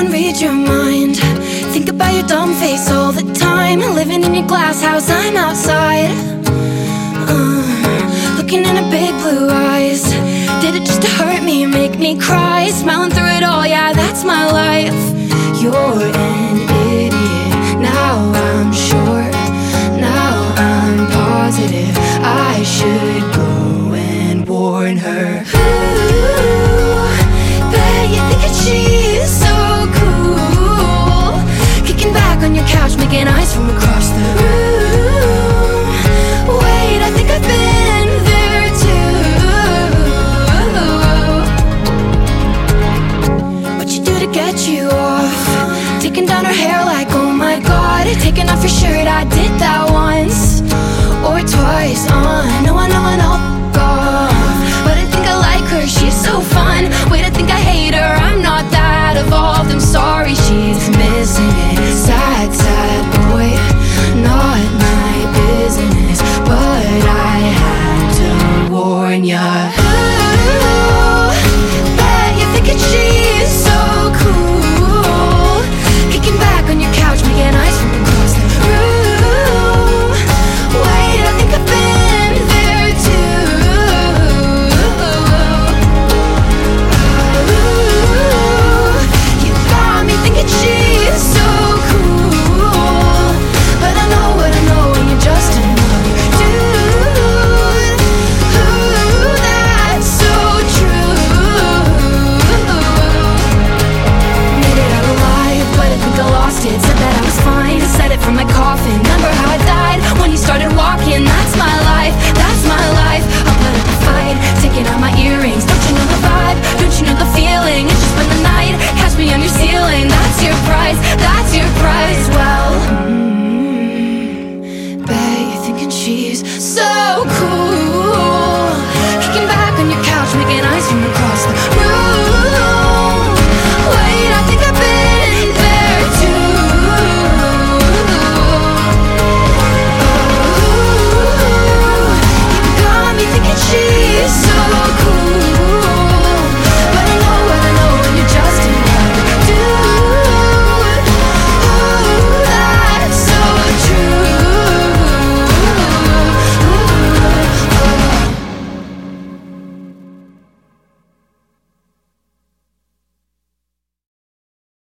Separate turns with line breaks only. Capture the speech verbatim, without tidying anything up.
anyone read your mind? Think about your dumb face all the time. Living in your glass house, I'm outside, uh, looking in her big blue eyes. Did it just to hurt me, make me cry? Smiling through it all, yeah, that's my life. You're an idiot, now I'm sure. Now I'm positive I should go and warn her. Ooh, bet you think that she's so cool, kicking back on your couch, making eyes from across the room. Wait, I think I've been there too. What you do to get you off? Taking down her hair like, oh my god. Taking off your shirt, I did that once or twice. Uh, no, I know I know off, but I think I like her, she's so fun. Wait, I think I hate her, I'm not that evolved. I'm sorry, she's missing it. Sad, sad boy, not my business, but I had to warn ya. Ooh, bet you think that she's so cool, kicking back on your couch, making eyes from across the room. Wait, I think I've been there too. Ooh, you got me thinking she's so cool, but I know what I know, and you're just another dude. Ooh, that's so true. Made it out alive, but I think I lost it. Said that I was fine, said it from my coffin. Remember how I died when you started walking? That's my life, that's my life. I'll put up a fight, taking out my earrings. Don't you know the vibe? Don't you know the feeling? It's just been the night, catch me on your ceiling. That's your price, that's your price. Well, mm, bet you're thinking she's so cool, kicking back on your couch, making